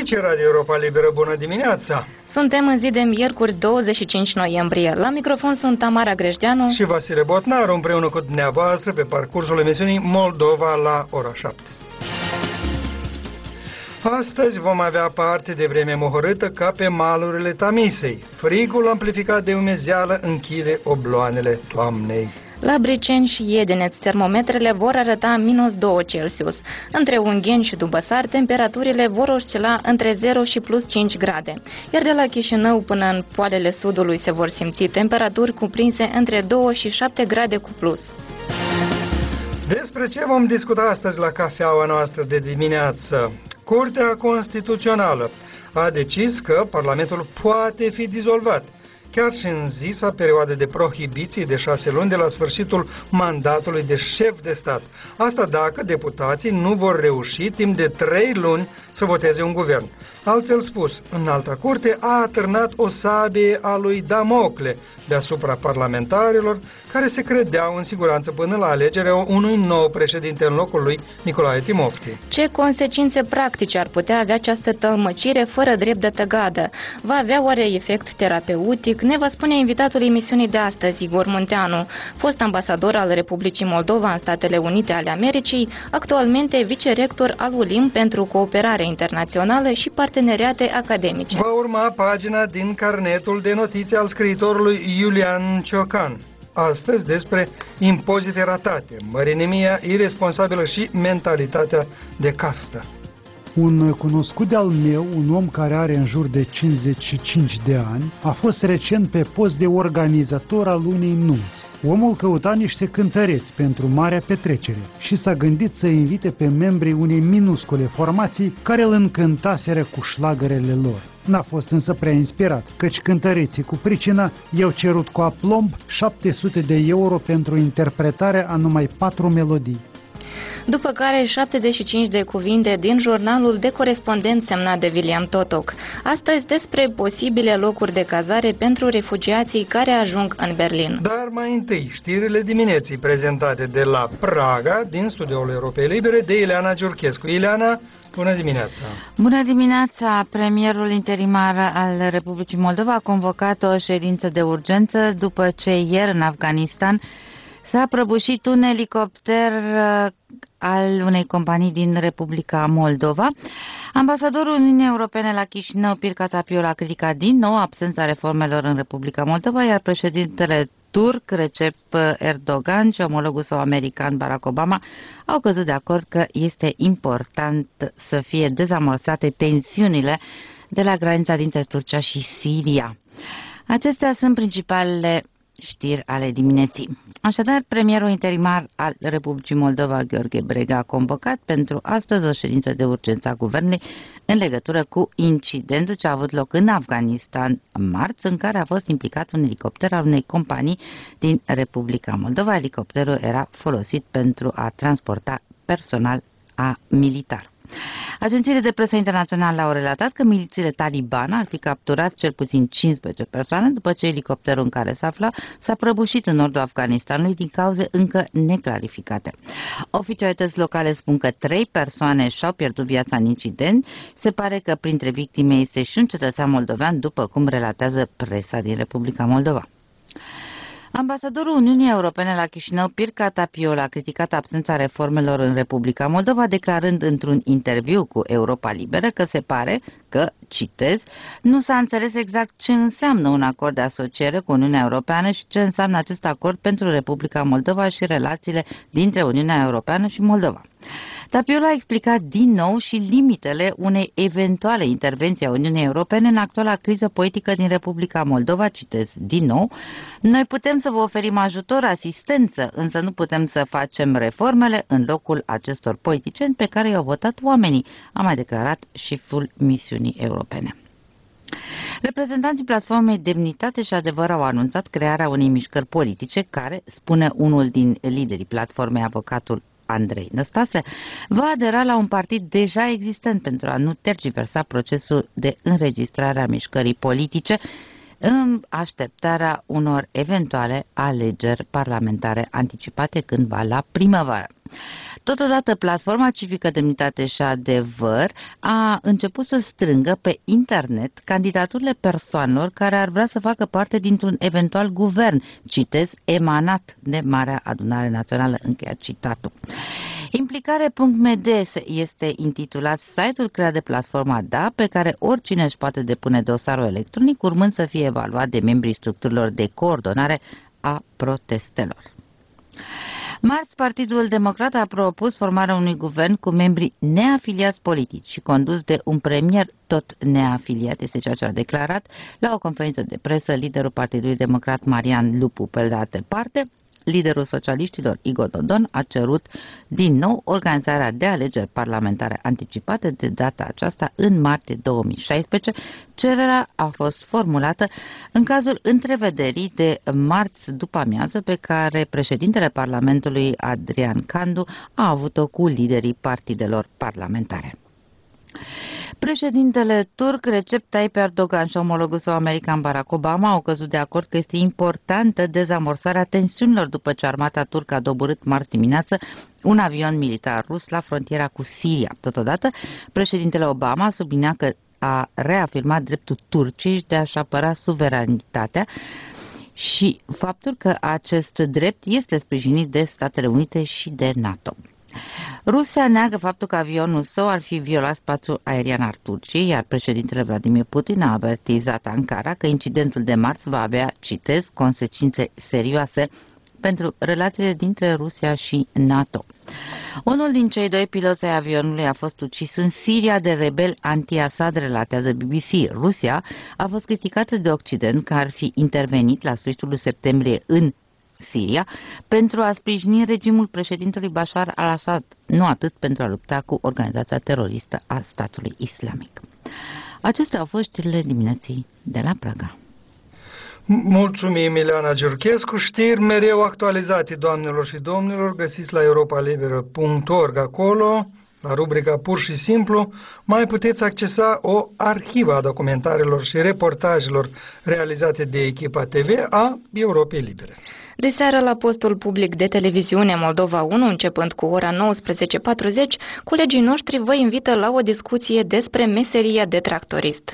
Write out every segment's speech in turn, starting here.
Aici Radio Europa Liberă, bună dimineața! Suntem în zi de miercuri 25 noiembrie. La microfon sunt Tamara Grejdeanu și Vasile Botnaru, împreună cu dumneavoastră pe parcursul emisiunii Moldova la ora 7. Astăzi vom avea parte de vreme mohorâtă ca pe malurile Tamisei. Frigul amplificat de umezeală închide obloanele toamnei. La Briceni și Iedeneț, termometrele vor arăta -2 Celsius. Între Ungheni și Dubăsar, temperaturile vor oscila între 0 și +5 grade. Iar de la Chișinău până în poalele sudului se vor simți temperaturi cuprinse între 2 și 7 grade cu plus. Despre ce vom discuta astăzi la cafeaua noastră de dimineață? Curtea Constituțională a decis că Parlamentul poate fi dizolvat, chiar și în zisa perioadă de prohibiție de 6 luni de la sfârșitul mandatului de șef de stat. Asta dacă deputații nu vor reuși timp de 3 luni să voteze un guvern. Altfel spus, Înalta Curte a atârnat o sabie a lui Damocle deasupra parlamentarilor care se credeau în siguranță până la alegerea unui nou președinte în locul lui Nicolae Timofti. Ce consecințe practice ar putea avea această tălmăcire fără drept de tăgadă? Va avea oare efect terapeutic? Ne va spune invitatul emisiunii de astăzi, Igor Munteanu, fost ambasador al Republicii Moldova în Statele Unite ale Americii, actualmente vicerector al ULIM pentru cooperare internațională și parteneriate academice. Va urma pagina din carnetul de notițe al scriitorului Iulian Ciocan. Astăzi despre impozite ratate, mărinimia iresponsabilă și mentalitatea de castă. Un cunoscut de-al meu, un om care are în jur de 55 de ani, a fost recent pe post de organizator al unei nunți. Omul căuta niște cântăreți pentru marea petrecere și s-a gândit să invite pe membrii unei minuscule formații care îl încântaseră cu șlagărele lor. N-a fost însă prea inspirat, căci cântăreții cu pricina i-au cerut cu aplomb 700 de euro pentru interpretarea a numai 4 melodii. După care 75 de cuvinte din jurnalul de corespondent semnat de William Totoc. Astăzi despre posibile locuri de cazare pentru refugiații care ajung în Berlin. Dar mai întâi, știrile dimineții prezentate de la Praga, din studioul Europei Libere, de Ileana Giurchescu. Ileana, bună dimineața! Bună dimineața! Premierul interimar al Republicii Moldova a convocat o ședință de urgență după ce ieri în Afganistan s-a prăbușit un elicopter al unei companii din Republica Moldova. Ambasadorul Uniunii Europene la Chișinău, Pirca Tapiol, a criticat din nou absența reformelor în Republica Moldova, iar președintele turc Recep Erdogan și omologul său american Barack Obama au căzut de acord că este important să fie dezamorsate tensiunile de la granița dintre Turcia și Siria. Acestea sunt principalele știri ale dimineții. Așadar, premierul interimar al Republicii Moldova, Gheorghe Brega, a convocat pentru astăzi o ședință de urgență a guvernului în legătură cu incidentul ce a avut loc în Afganistan marți, în care a fost implicat un elicopter al unei companii din Republica Moldova. Elicopterul era folosit pentru a transporta personal militar. Agențiile de presă internaționale au relatat că milițiile Taliban ar fi capturat cel puțin 15 persoane după ce elicopterul în care se afla s-a prăbușit în nordul Afganistanului din cauze încă neclarificate. Oficialități locale spun că 3 persoane și-au pierdut viața în incident. Se pare că printre victime este și un cetățean moldovean, după cum relatează presa din Republica Moldova. Ambasadorul Uniunii Europene la Chișinău, Pirca Tapiol, a criticat absența reformelor în Republica Moldova, declarând într-un interviu cu Europa Liberă că se pare că, citez, nu s-a înțeles exact ce înseamnă un acord de asociere cu Uniunea Europeană și ce înseamnă acest acord pentru Republica Moldova și relațiile dintre Uniunea Europeană și Moldova. Tapiol a explicat din nou și limitele unei eventuale intervenții a Uniunii Europene în actuala criză politică din Republica Moldova. Citez din nou: noi putem să vă oferim ajutor, asistență, însă nu putem să facem reformele în locul acestor politicieni pe care i-au votat oamenii, a mai declarat șeful misiunii europene. Reprezentanții platformei Demnitate și Adevăr au anunțat crearea unei mișcări politice care, spune unul din liderii platformei, avocatul Andrei Năstase, va adera la un partid deja existent pentru a nu tergiversa procesul de înregistrare a mișcării politice în așteptarea unor eventuale alegeri parlamentare anticipate cândva la primăvară. Totodată, Platforma Civică Demnitate și Adevăr a început să strângă pe internet candidaturile persoanelor care ar vrea să facă parte dintr-un eventual guvern, citez, emanat de Marea Adunare Națională, încheiat citatul. Implicare.md este intitulat site-ul creat de platforma DA, pe care oricine își poate depune dosarul electronic, urmând să fie evaluat de membrii structurilor de coordonare a protestelor. Marți, Partidul Democrat a propus formarea unui guvern cu membri neafiliați politici și condus de un premier tot neafiliat, este ceea ce a declarat la o conferință de presă liderul Partidului Democrat Marian Lupu. Pe de altă parte, liderul socialiștilor Igor Dodon a cerut din nou organizarea de alegeri parlamentare anticipate, de data aceasta în martie 2016. Cererea a fost formulată în cazul întrevederii de marți după amiază pe care președintele Parlamentului Adrian Candu a avut-o cu liderii partidelor parlamentare. Președintele turc Recep Tayyip Erdogan și omologul său american Barack Obama au căzut de acord că este importantă dezamorsarea tensiunilor după ce armata turcă a doborât marți dimineață un avion militar rus la frontiera cu Siria. Totodată, președintele Obama a subliniat că a reafirmat dreptul Turciei de a-și apăra suveranitatea și faptul că acest drept este sprijinit de Statele Unite și de NATO. Rusia neagă faptul că avionul său ar fi violat spațiul aerian al Turciei, iar președintele Vladimir Putin a avertizat Ankara că incidentul de marți va avea, citez, consecințe serioase pentru relațiile dintre Rusia și NATO. Unul din cei doi piloți ai avionului a fost ucis în Siria de rebeli anti-Assad, relatează BBC. Rusia a fost criticată de Occident că ar fi intervenit la sfârșitul septembrie în Siria pentru a sprijini regimul președintelui Bashar al-Assad, nu atât pentru a lupta cu organizația teroristă a statului islamic. Acestea au fost știrile dimineții de la Praga. Mulțumim, Ileana Giurchescu. Știri mereu actualizate, doamnelor și domnilor, găsiți la europalibera.org. Acolo, la rubrica Pur și Simplu, mai puteți accesa o arhivă a documentarelor și reportajelor realizate de echipa TV a Europei Libere. De seară, la postul public de televiziune Moldova 1, începând cu ora 19:40, colegii noștri vă invită la o discuție despre meseria de tractorist.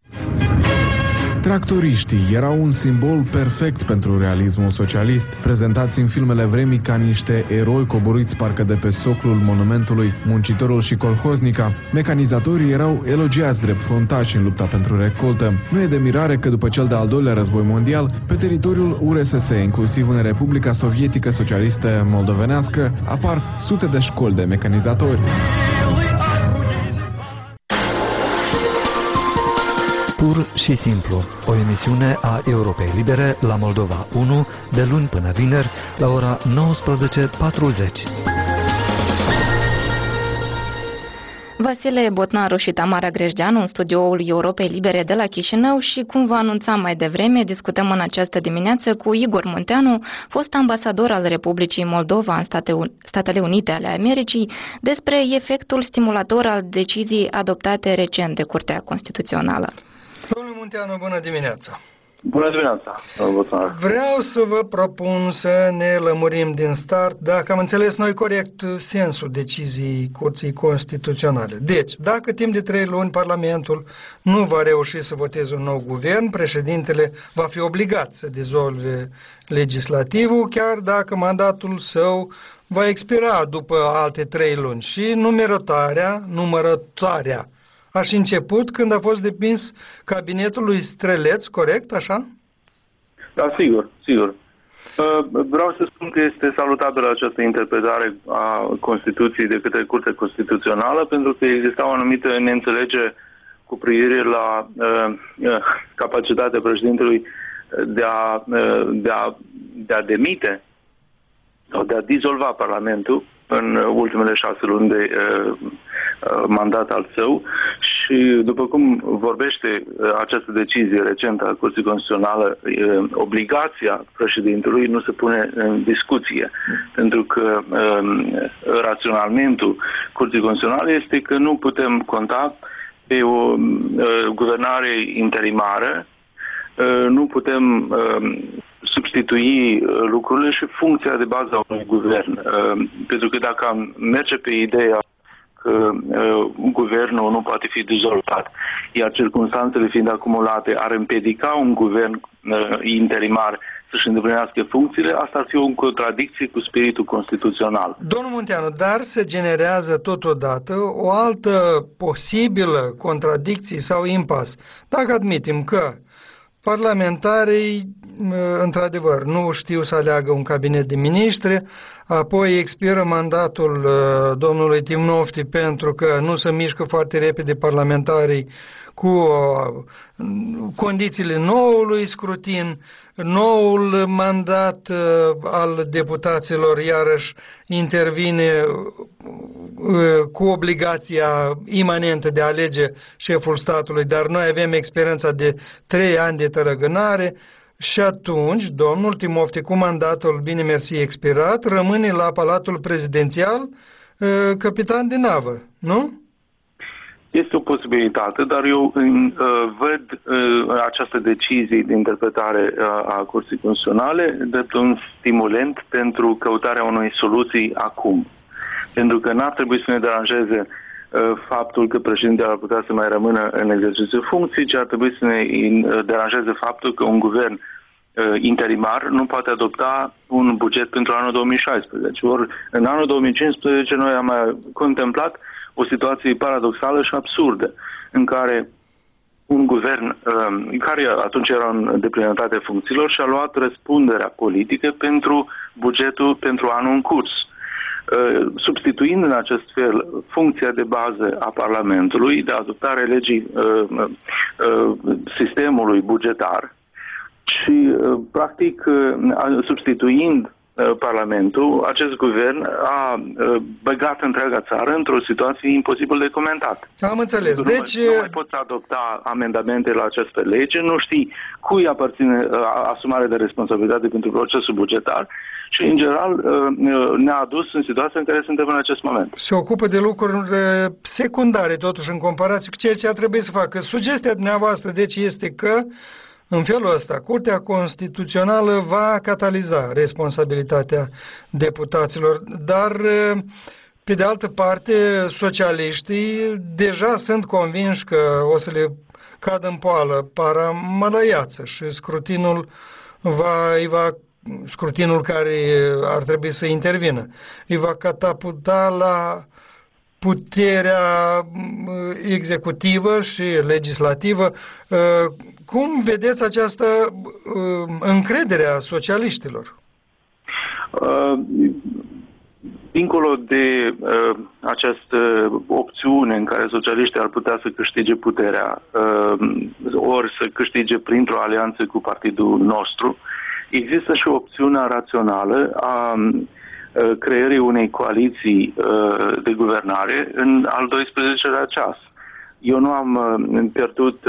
Tractoriștii erau un simbol perfect pentru realismul socialist, prezentați în filmele vremii ca niște eroi coborâți parcă de pe soclul monumentului Muncitorul și Colhoznica. Mecanizatorii erau elogiați drept fruntași în lupta pentru recoltă. Nu e de mirare că după cel de-al doilea război mondial, pe teritoriul URSS, inclusiv în Republica Sovietică Socialistă Moldovenească, apar sute de școli de mecanizatori. Pur și simplu, o emisiune a Europei Libere la Moldova 1, de luni până vineri, la ora 19:40. Vasile Botnaru și Tamara Grejdeanu în studioul Europei Libere de la Chișinău și, cum vă anunțam mai devreme, discutăm în această dimineață cu Igor Munteanu, fost ambasador al Republicii Moldova în Statele Unite ale Americii, despre efectul stimulator al deciziei adoptate recent de Curtea Constituțională. Domnule Munteanu, bună dimineața! Bună dimineața! Vreau să vă propun să ne lămurim din start, dacă am înțeles noi corect sensul deciziei Curții Constituționale. Deci, dacă timp de 3 luni Parlamentul nu va reuși să voteze un nou guvern, președintele va fi obligat să dizolve legislativul, chiar dacă mandatul său va expira după alte 3 luni. Și numărătoarea a și început când a fost depins cabinetul lui Streleț, corect, așa? Da, sigur, sigur. Vreau să spun că este salutabilă această interpretare a Constituției de către Curtea Constituțională, pentru că exista o anumită neînțelegere cu privire la capacitatea președintelui de a demite sau de a dizolva Parlamentul în ultimele 6 luni de mandat al său și, după cum vorbește această decizie recentă a Curții Constituționale, obligația președintelui nu se pune în discuție, pentru că raționamentul Curții Constituționale este că nu putem conta pe o guvernare interimară nu putem substitui lucrurile și funcția de bază a unui guvern. Pentru că dacă am merge pe ideea că guvernul nu poate fi dizolvat, iar circunstanțele fiind acumulate ar împiedica un guvern interimar să-și îndeplinească funcțiile, asta ar fi o contradicție cu spiritul constituțional. Domnul Munteanu, dar se generează totodată o altă posibilă contradicție sau impas. Dacă admitem că parlamentarii, într-adevăr, nu știu să aleagă un cabinet de miniștri, apoi expiră mandatul domnului Timofti pentru că nu se mișcă foarte repede parlamentarii cu condițiile noului scrutin, noul mandat al deputaților iarăși intervine cu obligația imanentă de a alege șeful statului, dar noi avem experiența de 3 ani de tărăgânare și atunci domnul Timofti cu mandatul bine mersi expirat rămâne la Palatul Prezidențial capitan de navă, nu? Este o posibilitate, dar eu văd această decizie de interpretare a Curții Constituționale drept un stimulent pentru căutarea unei soluții acum. Pentru că n-ar trebui să ne deranjeze faptul că președintele ar putea să mai rămână în exercițiul funcției, ci ar trebui să ne deranjeze faptul că un guvern interimar nu poate adopta un buget pentru anul 2016. Ori în anul 2015 noi am mai contemplat o situație paradoxală și absurdă, în care un guvern, care atunci era în deplinătate funcțiilor, și-a luat răspunderea politică pentru bugetul pentru anul în curs. Substituind în acest fel funcția de bază a Parlamentului de adoptare legii sistemului bugetar și, practic, substituind Parlamentul, acest guvern a băgat întreaga țară într-o situație imposibil de comentat. Am înțeles. Deci nu mai poți adopta amendamente la această lege, nu știi cui aparține asumarea de responsabilitate pentru procesul bugetar și, în general, ne-a adus în situația în care suntem în acest moment. Se ocupă de lucruri secundare, totuși, în comparație cu ceea ce ar trebui să facă. Sugestia dumneavoastră, deci, este că în felul ăsta, Curtea Constituțională va cataliza responsabilitatea deputaților, dar, pe de altă parte, socialiștii deja sunt convinși că o să le cadă în poală paramălăiață și scrutinul care ar trebui să intervină îi va catapulta la puterea executivă și legislativă. Cum vedeți această încredere a socialiștilor? Dincolo de această opțiune în care socialiștii ar putea să câștige puterea, ori să câștige printr-o alianță cu partidul nostru, există și opțiunea rațională a creării unei coaliții de guvernare în al 12-lea ceas. Eu nu am pierdut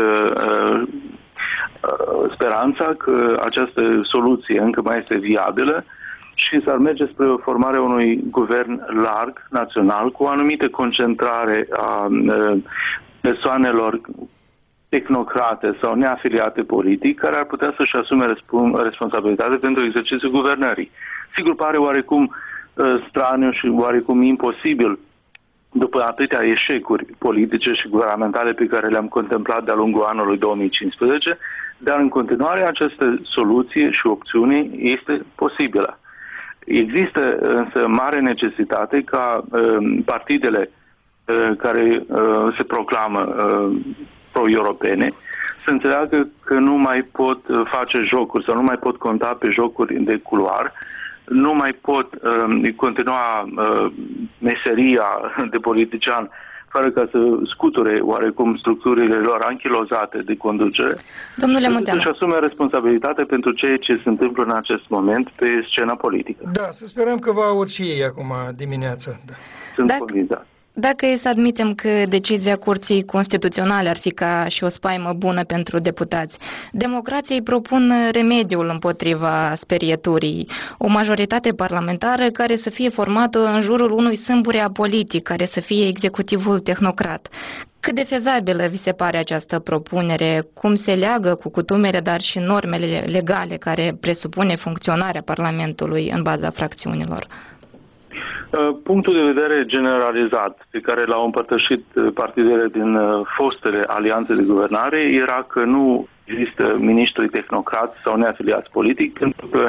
speranța că această soluție încă mai este viabilă și s-ar merge spre formarea unui guvern larg, național, cu o anumită concentrare a persoanelor tehnocrate sau neafiliate politic, care ar putea să-și asume responsabilitate pentru exercițiul guvernării. Sigur, pare oarecum straniu și oarecum imposibil după atâtea eșecuri politice și guvernamentale pe care le-am contemplat de-a lungul anului 2015, dar în continuare această soluție și opțiune este posibilă. Există însă mare necesitate ca partidele care se proclamă pro-europene să înțeleagă că nu mai pot face jocuri sau nu mai pot conta pe jocuri de culoar, nu mai pot continua meseria de politician fără ca să scuture oarecum structurile lor anchilozate de conducere. Domnule Munteanu, să-și asume responsabilitate pentru ceea ce se întâmplă în acest moment pe scena politică. Da, să sperăm că vă aud și ei acum dimineața. Da. Sunt convins. Dacă e să admitem că decizia Curții Constituționale ar fi ca și o spaimă bună pentru deputați, democrații propun remediul împotriva sperieturii, o majoritate parlamentară care să fie formată în jurul unui sâmbure apolitic, care să fie executivul tehnocrat. Cât de fezabilă vi se pare această propunere? Cum se leagă cu cutumele, dar și normele legale care presupune funcționarea Parlamentului în baza fracțiunilor? Punctul de vedere generalizat pe care l-au împărtășit partidele din fostele alianțe de guvernare era că nu există miniștri tehnocrați sau neafiliați politic, pentru că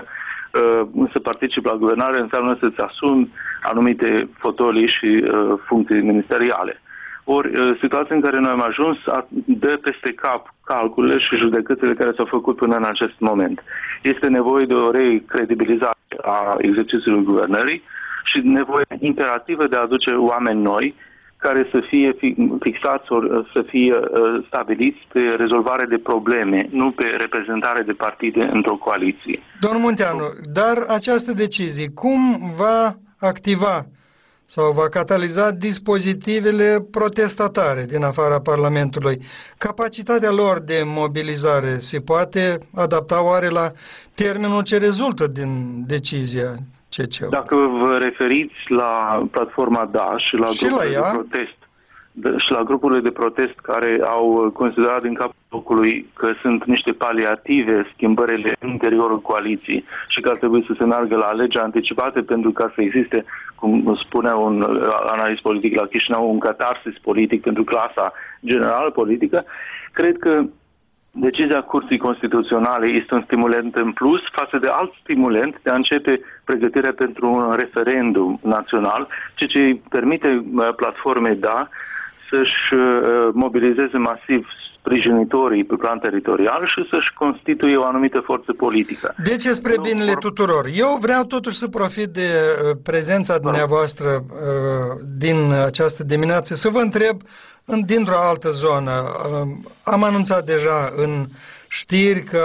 să participi la guvernare înseamnă să-ți asumi anumite fotolii și funcții ministeriale. Ori situația în care noi am ajuns dă peste cap calculele și judecățile care s-au făcut până în acest moment. Este nevoie de o recredibilizare a exercițiului guvernării și nevoie imperativă de a aduce oameni noi care să fie fixați ori să fie stabiliți pe rezolvare de probleme, nu pe reprezentare de partide într-o coaliție. Domnul Munteanu, dar această decizie cum va activa sau va cataliza dispozitivele protestatare din afara Parlamentului? Capacitatea lor de mobilizare se poate adapta oare la termenul ce rezultă din decizia CCU? Dacă vă referiți la platforma DA și la grupurile de protest, și la grupurile de protest care au considerat din capul locului că sunt niște paliative schimbările în interiorul coaliției și că ar trebui să se meargă la alegeri anticipate pentru ca să existe, cum spunea un analist politic la Chișinău, un catarsis politic pentru clasa generală politică, cred că decizia Curții Constituționale este un stimulent în plus față de alt stimulent de a începe pregătirea pentru un referendum național, ceea ce îi permite platformei DA să-și mobilizeze masiv sprijinitorii pe plan teritorial și să-și constituie o anumită forță politică. Deci spre binele tuturor. Eu vreau totuși să profit de prezența dumneavoastră din această dimineață să vă întreb dintr-o altă zonă. Am anunțat deja în știri că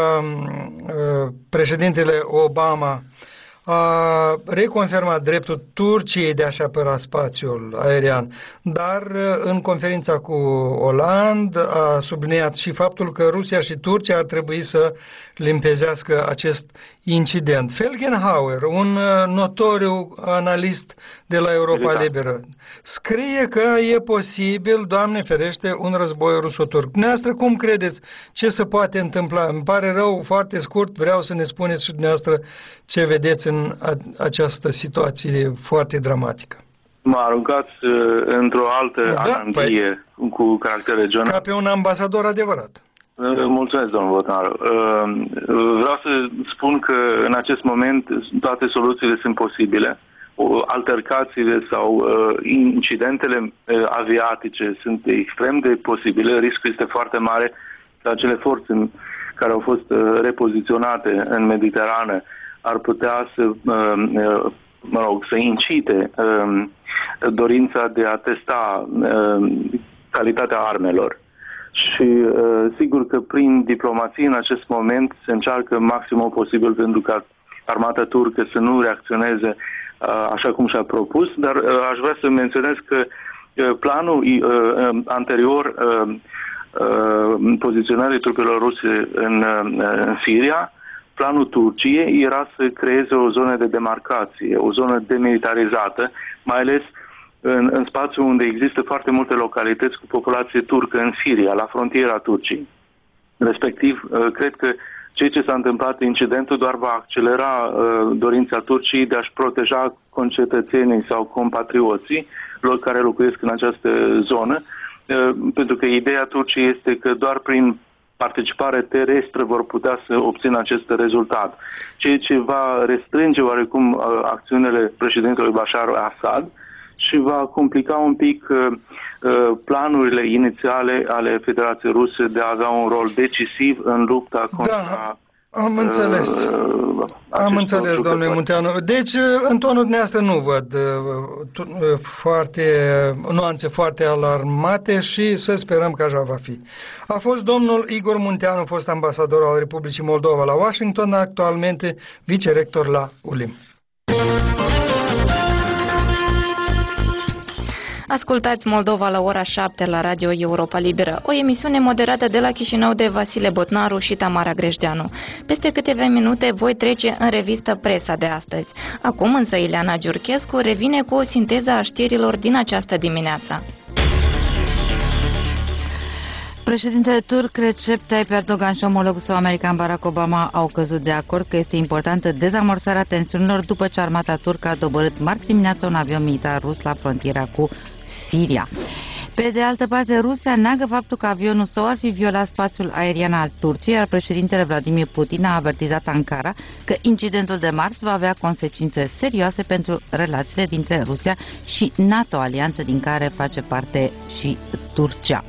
președintele Obama a reconfirmat dreptul Turciei de a-și apăra spațiul aerian, dar în conferința cu Hollande a subliniat și faptul că Rusia și Turcia ar trebui să limpezească acest incident. Felgenhauer, un notoriu analist de la Europa Liberă, scrie că e posibil, Doamne ferește, un război ruso-turc. Dumneavoastră, cum credeți ce se poate întâmpla? Îmi pare rău, foarte scurt, vreau să ne spuneți și dumneavoastră ce vedeți în această situație foarte dramatică. Mă aruncați într-o altă anandie cu caracter regional. Ca pe un ambasador adevărat. Mulțumesc, domnul Botnaru. Vreau să spun că în acest moment toate soluțiile sunt posibile. Altercațiile sau incidentele aviatice sunt extrem de posibile. Riscul este foarte mare ca acele forțe care au fost repoziționate în Mediterană ar putea să incite dorința de a testa calitatea armelor. Și sigur că prin diplomație în acest moment se încearcă maximul posibil pentru ca armata turcă să nu reacționeze așa cum și-a propus, dar aș vrea să menționez că planul anterior poziționării trupelor ruse în Siria, planul Turciei era să creeze o zonă de demarcație, o zonă demilitarizată, mai ales în spațiu unde există foarte multe localități cu populație turcă în Siria, la frontiera Turciei. Respectiv, cred că ceea ce s-a întâmplat, incidentul, doar va accelera dorința Turciei de a-și proteja concetățenii sau compatrioții lor care locuiesc în această zonă, pentru că ideea Turciei este că doar prin participare terestră vor putea să obțină acest rezultat. Ceea ce va restrânge oarecum acțiunile președintelui Bashar Assad și va complica un pic planurile inițiale ale Federației Ruse de a avea un rol decisiv în lupta contra... Am înțeles. Am înțeles, domnule Munteanu. Deci, în tonul dumneavoastră nu văd nuanțe foarte alarmate și să sperăm că așa va fi. A fost domnul Igor Munteanu, fost ambasador al Republicii Moldova la Washington, actualmente vicerector la ULIM. Ascultați Moldova la ora 7 la Radio Europa Liberă, o emisiune moderată de la Chișinău de Vasile Botnaru și Tamara Grejdeanu. Peste câteva minute voi trece în revistă presa de astăzi. Acum însă Ileana Giurchescu revine cu o sinteză a știrilor din această dimineață. Președintele turc Recep Tayyip Erdogan și omologul său american Barack Obama au căzut de acord că este importantă dezamorsarea tensiunilor după ce armata turcă a doborât marți dimineața un avion militar rus la frontiera cu Siria. Pe de altă parte, Rusia neagă faptul că avionul său ar fi violat spațiul aerian al Turciei, iar președintele Vladimir Putin a avertizat Ankara că incidentul de marți va avea consecințe serioase pentru relațiile dintre Rusia și NATO, alianță din care face parte și Turcia.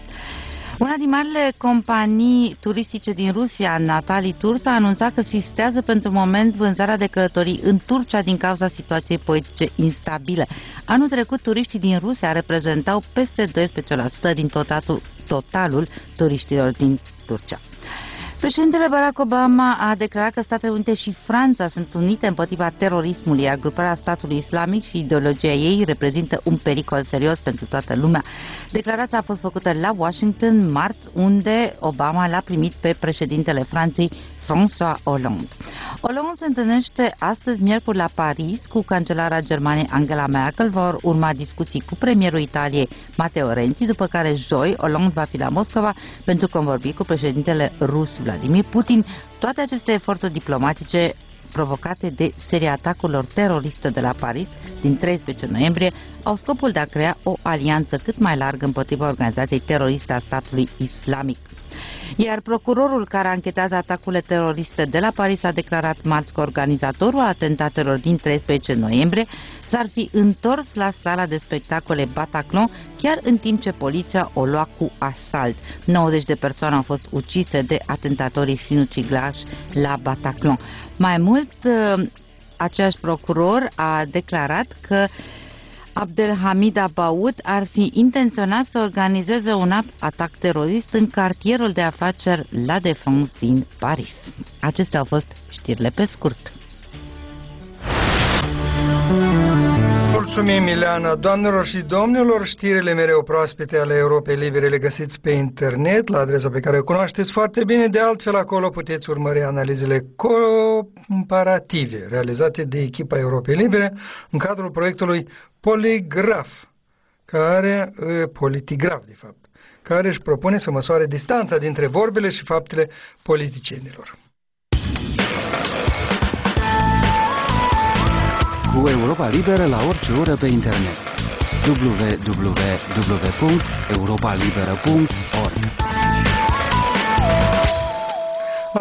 Una din marile companii turistice din Rusia, Natali Tours, a anunțat că sistează pentru moment vânzarea de călătorii în Turcia din cauza situației politice instabile. Anul trecut, turiștii din Rusia reprezentau peste 12% din totalul turiștilor din Turcia. Președintele Barack Obama a declarat că Statele Unite și Franța sunt unite împotriva terorismului, iar gruparea statului islamic și ideologia ei reprezintă un pericol serios pentru toată lumea. Declarația a fost făcută la Washington marți, unde Obama l-a primit pe președintele Franței, François Hollande. Hollande se întâlnește astăzi, miercuri, la Paris cu cancelara Germaniei Angela Merkel. Vor urma discuții cu premierul Italiei Matteo Renzi, după care joi Hollande va fi la Moscova pentru convorbi cu președintele rus Vladimir Putin. Toate aceste eforturi diplomatice provocate de seria atacurilor teroriste de la Paris din 13 noiembrie au scopul de a crea o alianță cât mai largă împotriva organizației teroriste a statului islamic. Iar procurorul care anchetează atacurile teroriste de la Paris a declarat marți că organizatorul atentatelor din 13 noiembrie s-ar fi întors la sala de spectacole Bataclan chiar în timp ce poliția o lua cu asalt. 90 de persoane au fost ucise de atentatorii sinucigași la Bataclan. Mai mult, același procuror a declarat că Abdelhamid Abaoud ar fi intenționat să organizeze un atac terorist în cartierul de afaceri La Défense din Paris. Acestea au fost știrile pe scurt. Mulțumim, Ileana. Doamnelor și domnilor, știrile mereu proaspete ale Europei Libere le găsiți pe internet, la adresa pe care o cunoașteți foarte bine. De altfel, acolo puteți urmări analizele comparative realizate de echipa Europei Libere în cadrul proiectului Poligraf, Politigraf, de fapt, care își propune să măsoare distanța dintre vorbele și faptele politicienilor. Cu Europa Liberă la orice oră pe internet. www.europalibera.org. La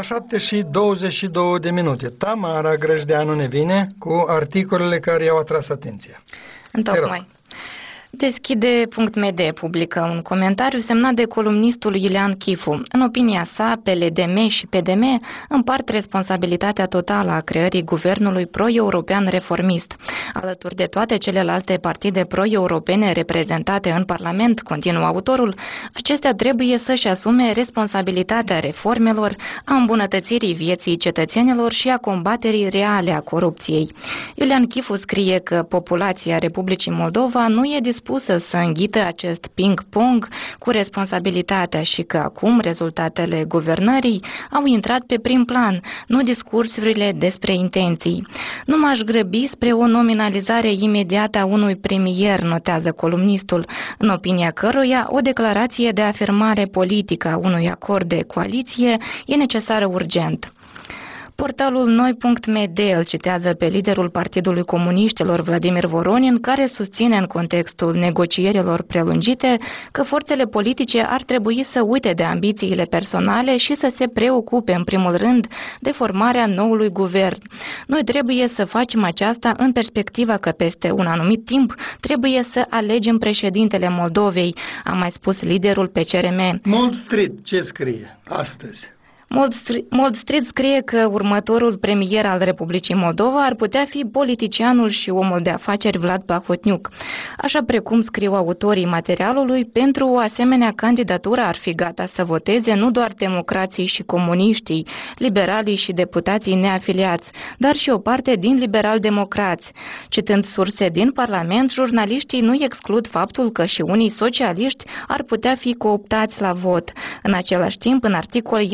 7:22 Tamara Grăjdeanu ne vine cu articolele care i-au atras atenția. Întocmai. Deschide.md publică un comentariu semnat de columnistul Iulian Chifu. În opinia sa, PLDM și PDM împart responsabilitatea totală a creării guvernului pro-european reformist. Alături de toate celelalte partide pro-europene reprezentate în Parlament, continuă autorul, acestea trebuie să-și asume responsabilitatea reformelor, a îmbunătățirii vieții cetățenilor și a combaterii reale a corupției. Iulian Chifu scrie că populația Republicii Moldova nu e dispusă să înghită acest ping-pong cu responsabilitatea și că acum rezultatele guvernării au intrat pe prim plan, nu discursurile despre intenții. Nu m-aș grăbi spre o nominalizare imediată a unui premier, notează columnistul, în opinia căruia o declarație de afirmare politică a unui acord de coaliție e necesară urgent. Portalul Noi.md îl citează pe liderul Partidului Comuniștilor, Vladimir Voronin, care susține în contextul negocierilor prelungite că forțele politice ar trebui să uite de ambițiile personale și să se preocupe în primul rând de formarea noului guvern. Noi trebuie să facem aceasta în perspectiva că peste un anumit timp trebuie să alegem președintele Moldovei, a mai spus liderul PCRM. Mold Street, ce scrie astăzi? Mold Street scrie că următorul premier al Republicii Moldova ar putea fi politicianul și omul de afaceri Vlad Plahotniuc. Așa precum scriu autorii materialului, pentru o asemenea candidatură ar fi gata să voteze nu doar democrații și comuniștii, liberalii și deputații neafiliați, dar și o parte din liberal-democrați. Citând surse din Parlament, jurnaliștii nu exclud faptul că și unii socialiști ar putea fi cooptați la vot. În același timp, în articol este citat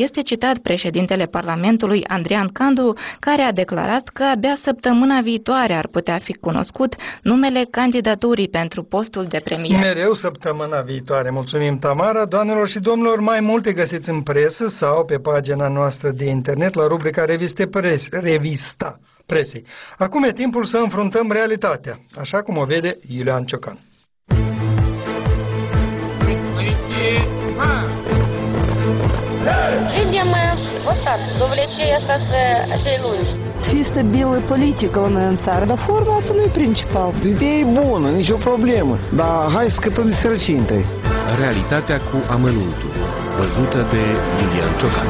invitat președintele Parlamentului, Andrian Candu, care a declarat că abia săptămâna viitoare ar putea fi cunoscut numele candidaturii pentru postul de premier. Mereu săptămâna viitoare. Mulțumim, Tamara. Doamnelor și domnilor, mai multe găsiți în presă sau pe pagina noastră de internet la rubrica Revista Presei. Acum e timpul să înfruntăm realitatea, așa cum o vede Iulian Ciocan. Видимо, вот так, до увлечения цей lungi. Чисто белая политика у нас în țară, dar forma asta nu e principal. Ideea e bună, nicio problemă, dar hai să scăpăm de sărăcie întâi. Realitatea cu amănuntul, văzută de Iulian Ciocan.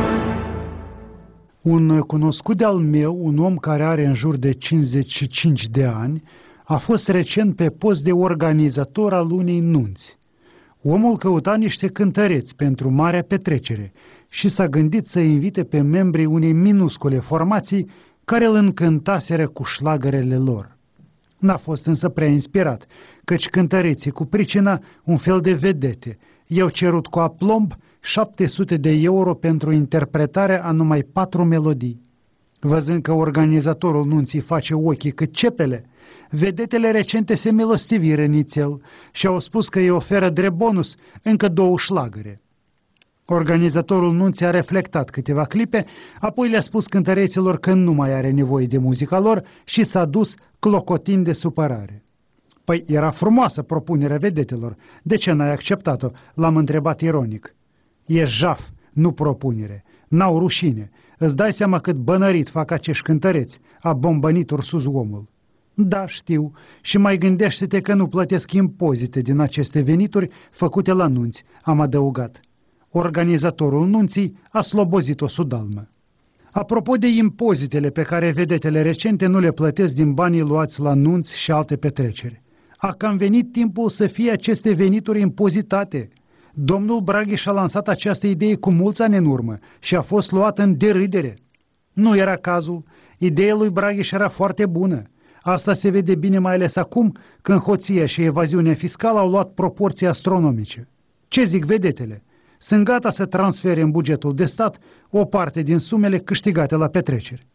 Un cunoscut de-al meu, un om care are în jur de 55 de ani, a fost recent pe post de organizator al unei nunți. Omul căuta niște cântăreți pentru marea petrecere și s-a gândit să invite pe membrii unei minuscule formații care îl încântaseră cu șlagărele lor. N-a fost însă prea inspirat, căci cântăreții cu pricina, un fel de vedete, i-au cerut cu aplomb 700 de euro pentru interpretarea a numai 4 melodii. Văzând că organizatorul nunții face ochii cât cepele, vedetele recente se milostiviră nițel și au spus că îi oferă drept bonus încă 2 șlagăre. Organizatorul nunții a reflectat câteva clipe, apoi le-a spus cântăreților că nu mai are nevoie de muzica lor și s-a dus clocotind de supărare. Păi era frumoasă propunerea vedetelor, de ce n-ai acceptat-o? L-am întrebat ironic. E jaf, nu propunere, n-au rușine, îți dai seama cât bănărit fac acești cântăreți, a bombănit Ursus omul. Da, știu, și mai gândește-te că nu plătesc impozite din aceste venituri făcute la nunți, am adăugat. Organizatorul nunții a slobozit o sudalmă. Apropo de impozitele pe care vedetele recente nu le plătesc din banii luați la nunți și alte petreceri, a cam venit timpul să fie aceste venituri impozitate. Domnul Braghiș a lansat această idee cu mulți ani în urmă și a fost luată în derâdere. Nu era cazul, ideea lui Braghiș era foarte bună. Asta se vede bine mai ales acum, când hoția și evaziunea fiscală au luat proporții astronomice. Ce zic vedetele? Sunt gata să transfere în bugetul de stat o parte din sumele câștigate la petreceri.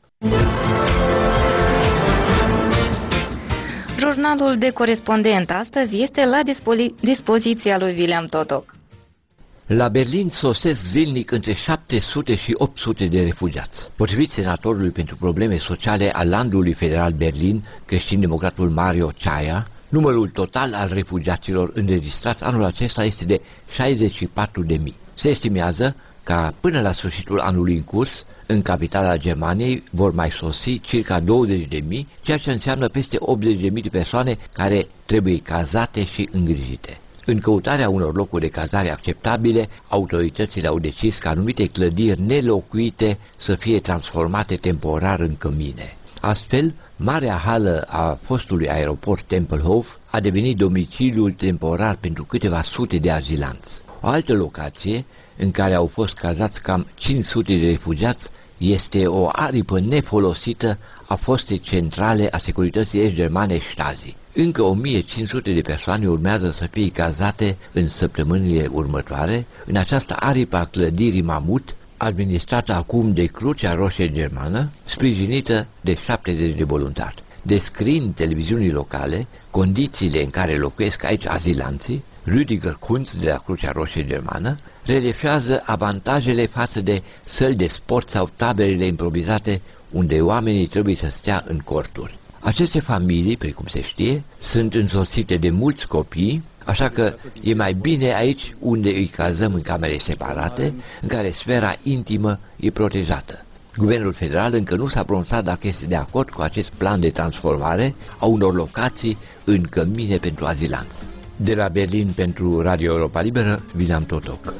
Jurnalul de corespondent astăzi este la dispoziția lui William Totoc. La Berlin sosesc zilnic între 700 și 800 de refugiați. Potrivit senatorului pentru probleme sociale al landului federal Berlin, creștin-democratul Mario Chaya, numărul total al refugiaților înregistrați anul acesta este de 64.000. Se estimează că până la sfârșitul anului în curs, în capitala Germaniei vor mai sosi circa 20.000, ceea ce înseamnă peste 80.000 de persoane care trebuie cazate și îngrijite. În căutarea unor locuri de cazare acceptabile, autoritățile au decis ca anumite clădiri nelocuite să fie transformate temporar în cămine. Astfel, marea hală a fostului aeroport Tempelhof a devenit domiciliul temporar pentru câteva sute de azilanți. O altă locație, în care au fost cazați cam 500 de refugiați, este o aripă nefolosită a fostei centrale a securității est-germane Stasi. Încă 1500 de persoane urmează să fie cazate în săptămânile următoare în această aripă a clădirii Mamut, administrată acum de Crucea Roșie Germană, sprijinită de 70 de voluntari. Descriind televiziunii locale condițiile în care locuiesc aici azilanții, Rüdiger Kunz de la Crucea Roșie Germană relefează avantajele față de săli de sport sau taberele improvizate unde oamenii trebuie să stea în corturi. Aceste familii, precum se știe, sunt însoțite de mulți copii, așa că e mai bine aici unde îi cazăm în camere separate, în care sfera intimă e protejată. Guvernul federal încă nu s-a pronunțat dacă este de acord cu acest plan de transformare a unor locații în cămine pentru azilanți. De la Berlin pentru Radio Europa Liberă, William Totoc.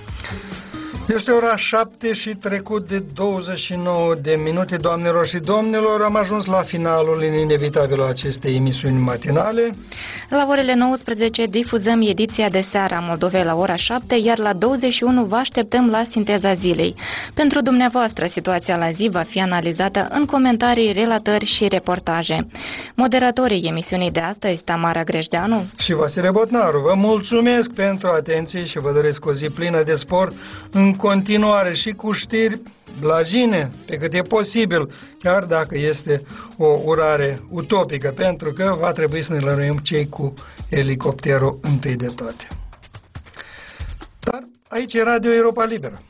Este ora 7 și trecut de 29 de minute, doamnelor și domnilor. Am ajuns la finalul inevitabil al acestei emisiuni matinale. La orele 19 difuzăm ediția de seară a Moldovei la ora 7, iar la 21 vă așteptăm la Sinteza Zilei. Pentru dumneavoastră, situația la zi va fi analizată în comentarii, relatări și reportaje. Moderatorii emisiunii de astăzi, Tamara Grejdeanu și Vasile Botnaru. Vă mulțumesc pentru atenție și vă doresc o zi plină de spor în continuare și cu știri blajine, pe cât e posibil, chiar dacă este o urare utopică, pentru că va trebui să ne lăruim cei cu elicopterul întâi de toate. Dar aici e Radio Europa Liberă.